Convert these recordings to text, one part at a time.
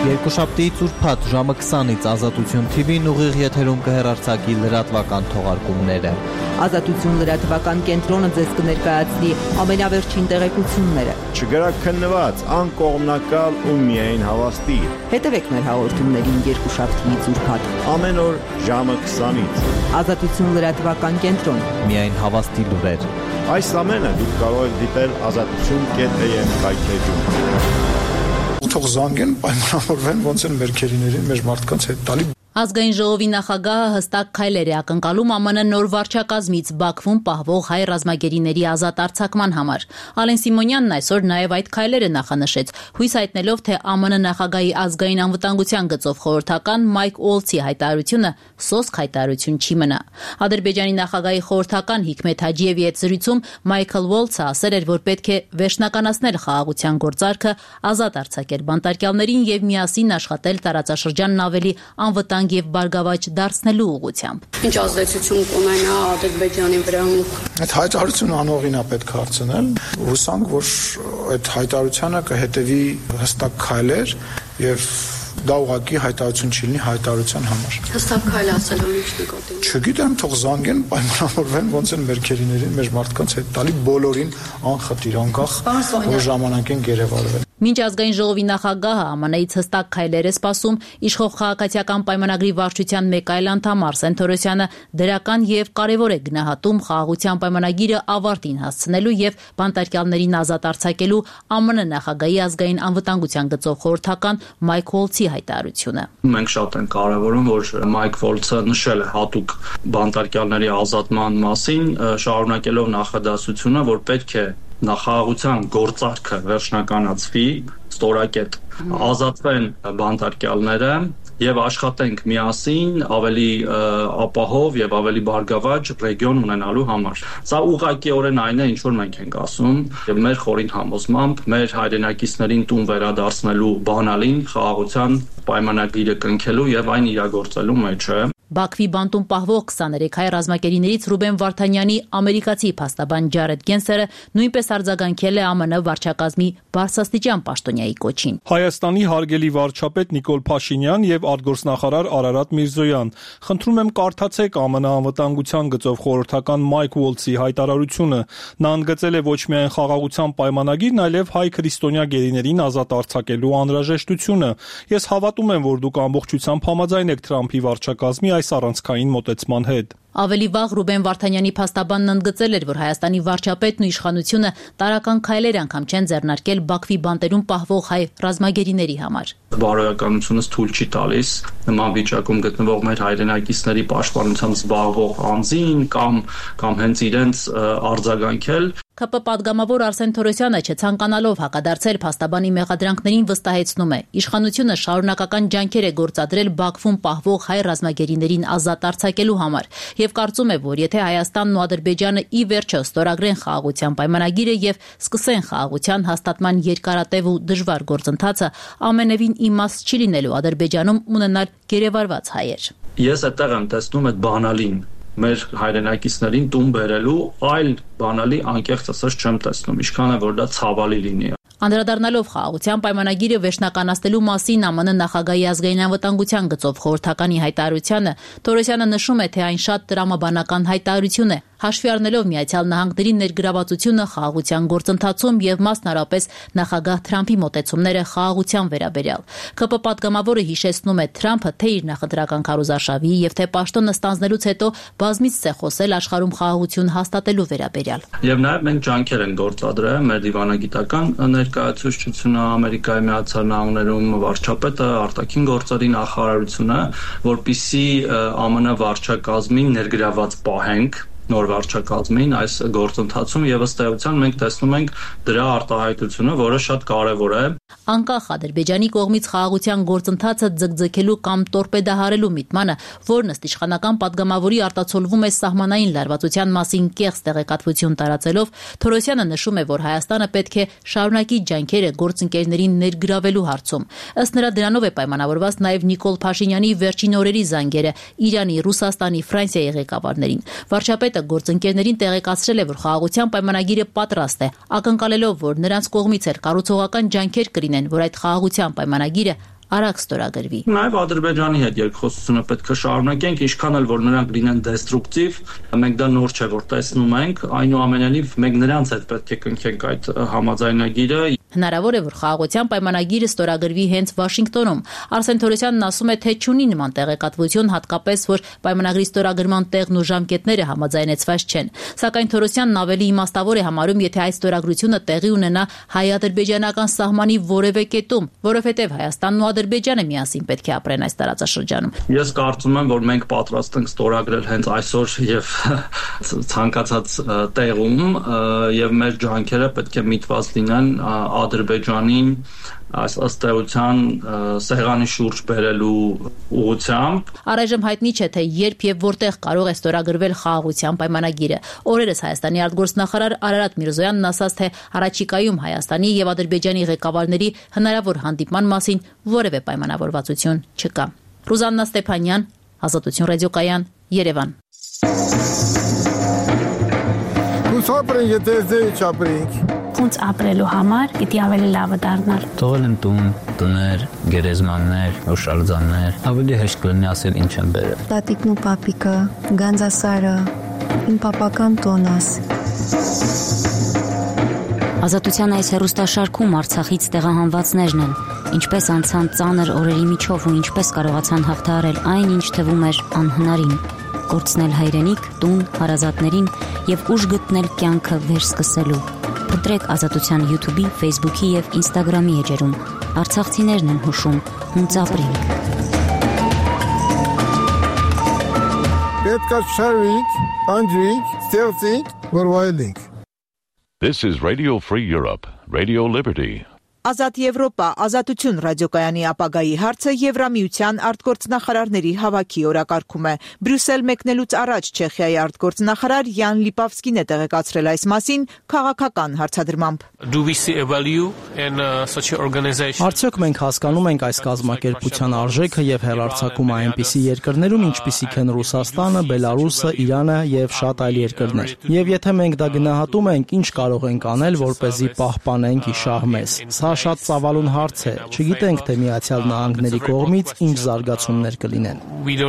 Երկուշաբթիից ուրբաթ ժամը 20-ից Ազատություն TV-ն ուղիղ եթերում կհեռարձակի լրատվական թողարկումները։ Ազատություն լրատվական կենտրոնը ձեզ կներկայացնի ամենավերջին տեղեկությունները։ Չգրաքննված, անկողմնակալ ու միայն հավաստի։ Հետևեք մեր հաղորդումներին երկուշաբթիից ուրբաթ։ Ամեն օր ժամը 20-ից։ Ազատություն լրատվական կենտրոն։ Միայն հավաստի լուրեր։ Այս ամենը դուք կարող եք դիտել azatutun.am կայքեջում։ Թող զանգեն, պայմանավորվեն ոնց են մեր քերիներին, մեր մարդկանց հետ տալի։ Ազգային ժողովի նախագահը հստակ քայլեր է ակնկալում ԱՄՆ նոր վարչակազմից Բաքվում պահվող հայ ռազմագերիների ազատ արձակման համար։ Ալեն Սիմոնյանն այսօր նաև այդ քայլերը նախանշեց, հույս հայտնելով, թե ԱՄՆ նախագահի ազգային անվտանգության գծով խորհրդական Մայք Ուոլցի հայտարարությունը սոսկ հայտարարություն չի մնա։ Ադրբեջանի նախագահի խորհրդական Հիկմեթ Հաջիևի հետ զրույցում Մայքլ Ուոլցը ասել էր, որ պետք է վերջնականացնել խաղաղության գործարքը, ազատ արձակել բանտարկյալներին եւ միասին աշխատել տարածաշրջանն ավելի անվտանգ եւ բարգավաճ դարձնելու ուղղությամբ։ Ինչ ազդեցություն կունենա Ադրբեջանի վրա։ Այդ հայտարարությունը անողին է պետք է հարցնել։ Հուսանք, որ այդ հայտարարությանը կհետևի հստակ քայլեր եւ դա ուղղակի հայտարարություն չի լինի հայտարարության համար։ Հստակ քայլ ասելով ինչ նկատի։ Չգիտեմ, թող զանգեն, պայմանավորվեն ոնց են մեր քերիներին, մեր մարդկանց հետ տալի բոլորին անխտիր, անկախ որ ժամանակ են գերեվարվել։ Մինչ ազգային ժողովի նախագահը ԱՄՆ-ից հստակ քայլեր է սպասում, իշխող քաղաքացիական պայմանագրի վարչության մեկ այլ անդամ Արսեն Թորոսյանը դրական եւ կարեւոր է գնահատում խաղաղության պայմանագիրը ավարտին հասցնելու եւ բանտարկյալներին ազատ արձակելու ԱՄՆ նախագահի ազգային անվտանգության գծով խորհրդական Մայք Ուոլցի հայտարարությունը։ Մենք շատ ենք կարևորում, որ Մայք Ուոլցը նշել է հատուկ բանտարկյալների ազատման մասին, շարունակելով նախադասությունը, որ պետք է նախագահության գործարքը վերջնականացվի, ստորակետ ազատվեն բանտարկյալները եւ աշխատենք միասին ավելի ապահով եւ ավելի բարգավաճ ռեգիոն ունենալու համար։ Սա ուղղակիորեն այն է, ինչ որ մենք ենք ասում, եւ մեր խորին համոզմամբ մեր հայրենակիցներին տուն վերադարձնելու բանալին խաղաղության պայմանագիրը կնքելու եւ այն իրագործելու մեջ է։ Բաքվի բանտում պահվող 23 հայ ռազմագերիներից Ռուբեն Վարդանյանի ամերիկացի փաստաբան Ջարեդ Գենսերը նույնպես արձագանքել է ԱՄՆ վարչակազմի բարձրաստիճան պաշտոնյայի կոչին։ Հայաստանի հարգելի վարչապետ Նիկոլ Փաշինյան եւ արտգործնախարար Արարատ Միրզոյան, խնդրում եմ կարդացեք ԱՄՆ անվտանգության գծով խորհրդական Մայք Ուոլցի հայտարարությունը։ Նա ընդգծել է ոչ միայն խաղաղության պայմանագիրն, այլև հայ քրիստոնյա գերիներին ազատ արձակելու անհրաժեշտությունը։ Ես հավատում եմ, որ դուք ամբողջությամբ համաձայն եք Թրամփի վարչակազմի այս առանցքային մոտեցման հետ։ Ավելի վաղ Ռուբեն Վարդանյանի փաստաբանն ընդգծել էր, որ Հայաստանի վարչապետն ու իշխանությունը տարական քայլեր անգամ չեն ձեռնարկել Բաքվի բանտերում պահվող հայ ռազմագերիների համար։ Բարոյականությունս թույլ չի տալիս նման վիճակում գտնվող մեր հայրենակիցների պաշտպանությամբ զբաղվող անձին կամ հենց իրենց արձագանքել։ ԿՊ պատգամավոր Արսեն Թորոսյանը չցանկանալով հակադարձել փաստաբանի մեղադրանքներին վստահեցնում է. իշխանությունը շարունակական ջանքեր է գործադրել Բաքվում պահվող հայ ռազմագերիներին ազատ արձակելու համար եւ կարծում է, որ եթե Հայաստանն ու Ադրբեջանը ի վերջո ստորագրեն խաղաղության պայմանագիրը եւ սկսեն խաղաղության հաստատման երկարատև ու դժվար գործընթացը, ամենևին իմաստ չի լինելու Ադրբեջանում ունենալ գերեվարված հայեր։ Ես այդտեղ եմ տեսնում այդ բանալին մեր հայրենակիցներին տուն բերելու այլ բանալի անկեղծ ասած չեմ տեսնում, ինչքան է որ դա ցավալի լինի։ Անդրադառնալով խաղաղության պայմանագիրը վերջնականացնելու մասին ԱՄՆ նախագահի ազգային անվտանգության գծով խորհրդականի հայտարարությանը, Թորոսյանը նշում է, թե այն շատ տրամաբանական հայտարարություն է, հաշվի առնելով Միացյալ Նահանգների ներգրավվածությունը խաղաղության գործընթացում եւ մասնարարպես նախագահ Թրամփի մոտեցումները խաղաղության վերաբերյալ։ ԿՊ պատգամավորը հիշեցնում է Թրամփը թե իր նախընտրական քարոզարշավի եւ թե պաշտոնը ստանձնելուց հետո բազմիցս է խոսել աշխարհում խաղաղություն հաստատելու վերաբերյալ։ Եվ նաեւ մենք ջանքեր ենք գործադրել մեր դիվանագիտական ներկայացուցչությունը Ամերիկայի Միացյալ Նահանգներում, վարչապետը, արտաքին գործերի նախարարությունը, որպիսի ԱՄՆ վարչակազմին ներգրաված պահենք նոր վարչակազմին այս գործընթացում եւ ըստ էության մենք տեսնում ենք դրա արտահայտությունը, որը շատ կարեւոր է։ Անկախ Ադրբեջանի կողմից խաղաղության գործընթացը ձգձգելու կամ տորպեդահարելու միտմանը, որն ըստ իշխանական պատգամավորի արտացոլվում է սահմանային լարվածության մասին կեղծ տեղեկատվություն տարածելով, Թորոսյանը նշում է, որ Հայաստանը պետք է շարունակի ջանքերը գործընկերներին ներգրավելու հարցում։ Ըստ նրա դրանով է պայմանավորված նաև Նիկոլ Փաշինյանի վերջին օրերի զանգերը Իրանի, Ռուսաստանի, Ֆրանսիայի ղեկավարներին։ Վարչապետը գործընկերներին տեղեկացրել է, որ խաղաղության պայմանագիրը պատրաստ է, ակնկալելով, որ նրանց կողմից էլ կառուցողական ջանքեր կլինեն, որ այդ խաղաղության պայմանագիրը արագ ստորագրվի։ Նաև Ադրբեջանի հետ երկխոսությունը պետք է շարունակենք, ինչքան էլ որ նրանք լինեն դեստրուկտիվ, մենք դա նոր չէ որ տեսնում ենք, այնուամենայնիվ մենք նրանց հետ պետք է կնքենք այդ համաձայնագիրը։ Հնարավոր է, որ խաղաղության պայմանագիրը ստորագրվի հենց Վաշինգտոնում։ Արսեն Թորոսյանն ասում է, թե չունի նման տեղեկատվություն, հատկապես որ պայմանագրի ստորագրման տեղն ու ժամկետները համաձայնեցված չեն։ Սակայն Թորոսյանն ավելի իմաստավոր է համարում, եթե այս ստորագրությունը տեղի ունենա հայ-ադրբեջանական սահմանի որևէ կետում, որովհետև Հայաստանն ու Ադրբեջանը միասին պետք է ապրեն այս տարածաշրջանում։ Ես կարծում եմ, որ մենք պատրաստ ենք ստորագրել հենց այսօր եւ ցանկացած տեղում եւ մեր ջանքերը պետք է միտված լինեն Ադրբեջանին այս ըստ էության սեղանի շուրջ բերելու ուղղությամբ։ Առայժմ հայտնի չէ, թե երբ եւ որտեղ կարող է ստորագրվել խաղաղության պայմանագիրը։ Օրերս Հայաստանի արտգործնախարար Արարատ Միրզոյանն ասաց, թե առաջիկայում Հայաստանի եւ Ադրբեջանի ղեկավարների հնարավոր հանդիպման մասին որևէ պայմանավորվածություն չկա։ Ռուզաննա Ստեփանյան, Ազատություն ռադիոկայան, Երևան։ Ուսապրին եթե չապրինք Ոնց ապրելու համար պիտի ավելի լավը դառնալ։ Թողել եմ տուն, տներ, գերեզմաններ, հուշարձաններ, ավելի հեշտ կլինի ասել ինչ եմ բերել։ Տատիկն ու պապիկը, Գանձասարը, իմ պապական տոնս։ Ազատության այս հեռուստաշարքում Արցախից տեղահանվածներն են, ինչպես անցան ծանր օրերի միջով ու ինչպես կարողացան հաղթահարել այն, ինչ թվում էր անհնարին։ Կորցնել հայրենիք, տուն, հարազատներին եւ ուժ գտնել կյանքը վերսկսելու։ Փնտրեք Ազատության YouTube-ի, Facebook-ի եւ Instagram-ի էջերում։ Արցախցիներն են հուշում, հունց ապրինք։ Պետք է շարվինք, անջրինք, ստեղծինք, որ վայելինք։ This is Radio Free Europe, Radio Liberty. Ազատ Եվրոպա, Ազատություն ռադիոկայանի ապագայի հարցը Եվրամիության արտգործնախարարների հավաքի օրակարգում է։ Բրյուսել մեկնելուց առաջ Չեխիայի արտգործնախարար Յան Լիպավսկին է տեղեկացրել այս մասին քաղաքական հարցադրմամբ։ Արդյոք մենք հասկանում ենք այս կազմակերպության արժեքը եւ հեռարձակումը այնպիսի երկրներում, ինչպիսիք են Ռուսաստանը, Բելարուսը, Իրանը եւ շատ այլ երկրներ։ Եվ եթե մենք դա գնահատում ենք, ինչ կարող ենք անել, որպեսզի պահպանենք իշահ մեզ։ Շատ ծավալուն հարց է, չգիտենք, թե Միացյալ Նահանգների կողմից ինչ զարգացումներ կլինեն։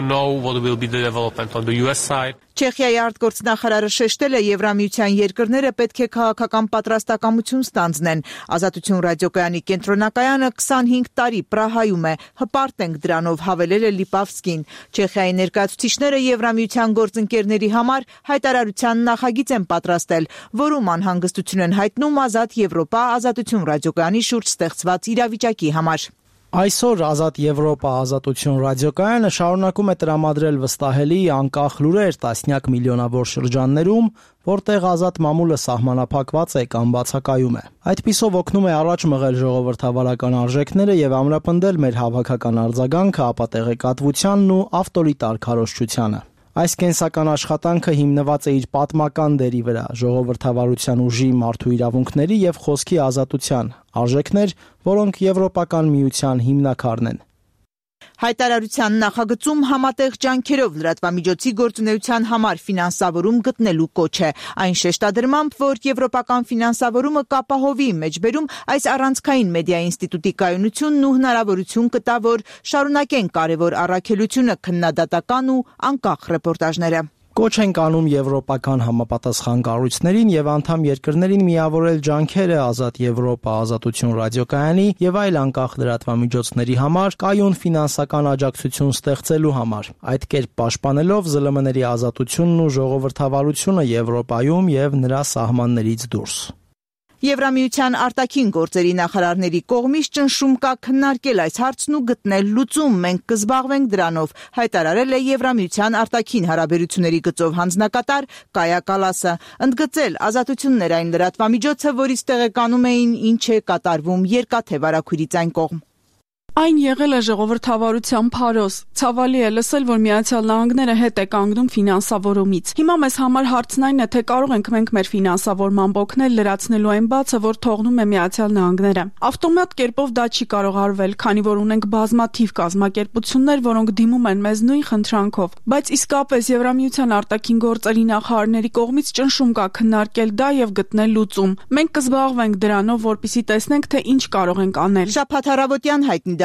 Չեխիայի արտգործնախարարը շեշտել է Եվրամիության երկրները պետք է քաղաքական պատրաստակամություն ստանձնեն։ Ազատություն ռադիոկայանի կենտրոնակայանը 25 տարի Պրահայում է, հպարտ ենք դրանով, հավելել է Լիպավսկին։ Չեխիայի ներկայացուցիչները Եվրամիության գործընկերների համար հայտարարության նախագիծ են պատրաստել, որում անհանգստություն են հայտնում Ազատ Եվրոպա, Ազատություն ռադիոկայանի շուրջ ստեղծված իրավիճակի համար։ Այսօր Ազատ Եվրոպա, Ազատություն ռադիոկայանը շարունակում է տրամադրել վստահելի, անկախ լուրեր տասնյակ միլիոնավոր շրջաններում, որտեղ ազատ մամուլը սահմանափակված է կամ բացակայում է։ Այդպիսով օգնում է առաջ մղել ժողովրդավարական արժեքները եւ ամրապնդել մեր հավաքական արձագանքը ապատեղեկատվությանն ու ավտորիտար քարոզչությանը։ Այս կենսական աշխատանքը հիմնված է իր պատմական դերի վրա, ժողովրդավարության ուժի, մարդու իրավունքների եւ խոսքի ազատության, արժեքներ, որոնք Եվրոպական միության հիմնաքարն են։ Հայտարարության նախագծում համատեղ ջանքերով լրատվամիջոցի գործունեության համար ֆինանսավորում գտնելու կոչ է։ Այն շեշտադրմամբ, որ եվրոպական ֆինանսավորումը կապահովի մեջբերում այս առանցքային մեդիա ինստիտուտի կայունությունն ու հնարավորություն կտա, որ շարունակեն կարևոր առաքելությունը, քննադատական ու անկախ ռեպորտաժները։ Կոչ ենք անում եվրոպական համապատասխան կառույցներին եւ անդամ երկրներին միավորել ջանքերը Ազատ Եվրոպա, Ազատություն ռադիոկայանի եւ այլ անկախ լրատվամիջոցների համար կայուն ֆինանսական աջակցություն ստեղծելու համար, այդ կերպ պաշտպանելով ԶԼՄ-ների ազատությունն ու ժողովրդավարությունը Եվրոպայում եւ նրա սահմաններից դուրս։ Եվրամիության արտաքին գործերի նախարարների կողմից ճնշում կա քննարկել այս հարցն ու գտնել լուծում, մենք կզբաղվենք դրանով, հայտարարել է Եվրամիության արտաքին հարաբերությունների գծով հանձնակատար Կայա Կալասը, ընդգծել ազատություններ այն լրատվամիջոցը, որից տեղեկանում էին ինչ է կատարվում երկաթե վարագույրից այն կողմ։ Այն եղել է ժողովրդավարության փարոս։ Ցավալի է լսել, որ Միացյալ Նահանգները հետ է կանգնում ֆինանսավորումից։ Հիմա մեզ համար հարցն այն է, թե կարող ենք մենք մեր ֆինանսավորմամբ օգնել լրացնելու այն բացը, որ թողնում է Միացյալ Նահանգները։ Ավտոմատ կերպով դա չի կարող արվել, քանի որ ունենք բազմաթիվ կազմակերպություններ, որոնք դիմում են մեզ նույն խնդրանքով։ Բայց իսկապես Եվրամիության արտաքին գործերի նախարարների կողմից ճնշում կա քննարկել դա եւ գտնել լուծում։ Մենք կզբաղվենք դրանով, որպեսզի տեսնենք, թե ինչ կարող ենք անել։ Շաբաթ առավոտյան հայտնի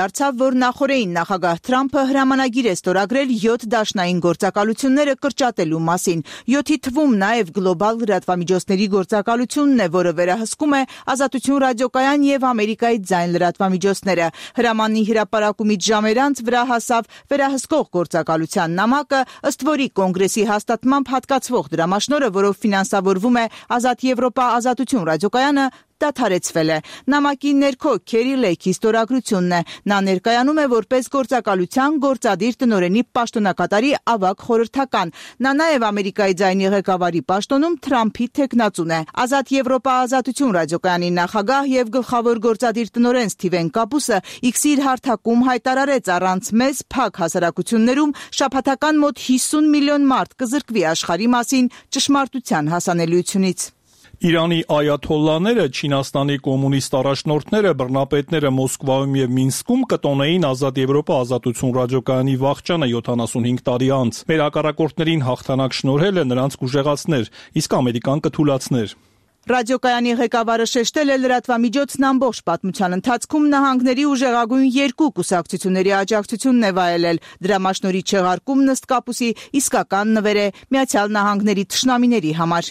դարձավ, որ նախորդին նախագահ Թրամփը հրամանագիր է ստորագրել 7 դաշնային գործակալությունները կրճատելու մասին։ 7-ի թվում նաև գլոբալ լրատվամիջոցների գործակալությունն է, որը վերահսկում է Ազատություն ռադիոկայան եւ Ամերիկայի ձայն լրատվամիջոցները։ Հրամանի հրապարակումից ժամեր անց վրա հասավ վերահսկող գործակալության նամակը, ըստ որի կոնգրեսի հաստատմամբ հատկացվող դրամաշնորհը, որով ֆինանսավորվում է Ազատ Եվրոպա Ազատություն ռադիոկայանը, դադարեցվել է։ Նամակի ներքո Քերի Լեյքի ստորագրությունն է։ Նա ներկայանում է որպես գործակալության գործադիր տնօրենի պաշտոնակատարի ավագ խորհրդական։ Նա նաև Ամերիկայի ձայնի ղեկավարի պաշտոնում Թրամփի թեկնածուն է։ Ազատ Եվրոպա Ազատություն ռադիոկայանի նախագահ եւ գլխավոր գործադիր տնօրեն Սթիվեն Կապուսը X-ի իր հարթակում հայտարարեց առանց մեծ փակ հասարակություններում շաբաթական մոտ 50 միլիոն մարդ կզրկվի աշխարհի մասին ճշմարտության հասանելիությունից։ Իրանի այաթոլլաները, Չինաստանի կոմունիստ առաջնորդները, բռնապետները Մոսկվայում եւ Մինսկում կտոնեին Ազատ Եվրոպա Ազատություն ռադիոկայանի վախճանը 75 տարի անց։ Մեր հակառակորդներին հաղթանակ շնորհելը նրանց կուժեղացներ, իսկ Ամերիկան կթուլացներ։ Ռադիոկայանի ղեկավարը շեշտել է լրատվամիջոցն ամբողջ պատմության ընթացքում նահանգների ուժեղագույն 2 կուսակցությունների աջակցությունն է վայելել։ Դրամաշնորհի չեղարկումն ըստ Կապուսի իսկական նվեր է Միացյալ Նահանգների թշնամիների համար։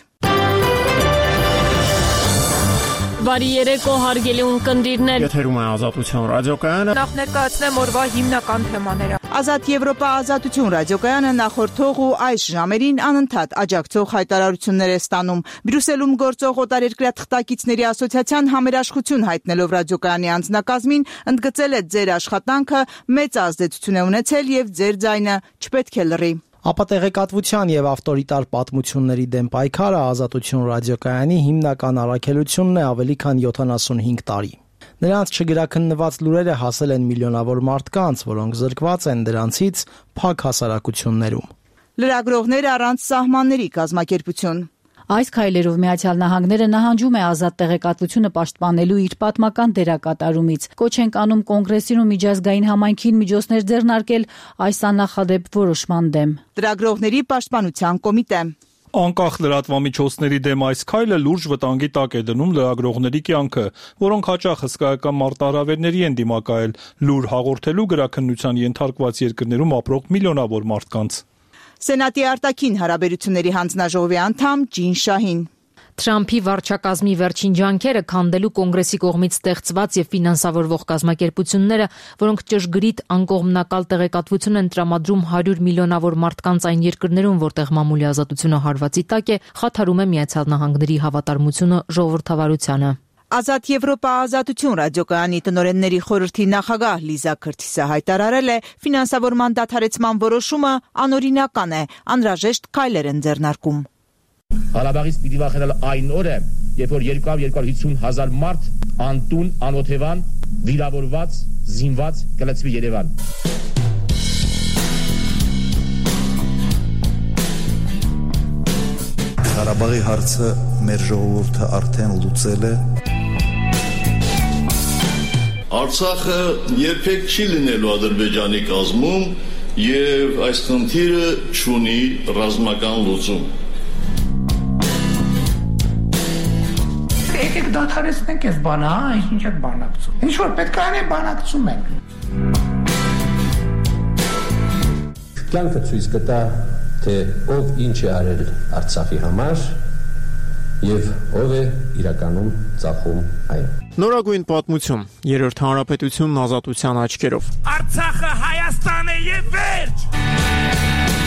Բարի երեկո, հարգելի ունկնդիրներ։ Եթերում է Ազատություն ռադիոկայանը։ Նախ ներկայացնեմ օրվա հիմնական թեմաները։ Ազատ Եվրոպա Ազատություն ռադիոկայանը նախորդող ու այս ժամերին անընդհատ աջակցող հայտարարություններ է ստանում։ Բրյուսելում գործող օտարերկրյա թղթակիցների ասոցիացիան համերաշխություն հայտնելով ռադիոկայանի անձնակազմին ընդգծել է ձեր աշխատանքը մեծ ազդեցություն է ունեցել եւ ձեր ձայնը չպետք է լռի։ Ապատեղեկատվության եւ ավտորիտար պատմությունների դեմ պայքարը Ազատություն ռադիոկայանի հիմնական առաքելությունն է ավելի քան 75 տարի։ Նրանց չգրաքննված լուրերը հասել են միլիոնավոր մարդկանց, որոնք զրկված են դրանցից փակ հասարակություններում։ Լրագրողներ առանց սահմանների կազմակերպություն։ Այս քայլերով Միացյալ Նահանգները նահանջում է ազատ տեղեկատվությունը պաշտպանելու իր պատմական դերակատարումից։ Կոչ ենք անում կոնգրեսին ու միջազգային համայնքին միջոցներ ձեռնարկել այս աննախադեպ որոշման դեմ։ Լրագրողների պաշտպանության կոմիտե։ Անկախ լրատվամիջոցների դեմ այս քայլը լուրջ վտանգի տակ է դնում լրագրողների կյանքը, որոնք հաճախ հսկայական մարտահրավերների են դիմակայել լուր հաղորդելու գրաքննության ենթարկված երկրներում ապրող միլիոնավոր մարդկանց։ Սենատի արտաքին հարաբերությունների հանձնաժողովի անդամ Ջին Շահին։ Թրամփի վարչակազմի վերջին ջանքերը քանդելու կոնգրեսի կողմից ստեղծված եւ ֆինանսավորվող կազմակերպությունները, որոնք ճշգրիտ անկողմնակալ տեղեկատվություն են տրամադրում 100 միլիոնավոր մարդկանց այն երկրներում, որտեղ մամուլի ազատությունը հարվածի տակ է, խաթարում է Միացյալ Նահանգների հավատարմությունը ժողովրդավարությանը։ Ազատ Եվրոպա Ազատություն ռադիոկայանի տնօրենների խորհրդի նախագահ Լիզա Քրթիսը հայտարարել է, ֆինանսավորման դադարեցման որոշումը անօրինական է, անհրաժեշտ քայլեր են ձեռնարկում։ Ղարաբաղից պիտի վախենալ այն օրը, երբ որ 250 հազար մարդ անտուն, անօթևան, վիրավորված, զինված կլցվի Երևան։ Ղարաբաղի հարցը մեր ժողովուրդը արդեն լուծել է։ Արցախը երբեք չի լինելու Ադրբեջանի կազմում եւ այս խնդիրը չունի ռազմական լուծում։ Եկեք դադարեցնենք այս բանը, ինչ եք բանակցում։ Ինչ որ պետք է անենք, բանակցում ենք։ Կյանքը ցույց կտա, թե ով ինչ է արել Արցախի համար եւ ով է իրականում ծախում այն։ Նորագույն պատմություն, երրորդ հանրապետությունն ազատության աչքերով։ Արցախը Հայաստան է եւ վերջ։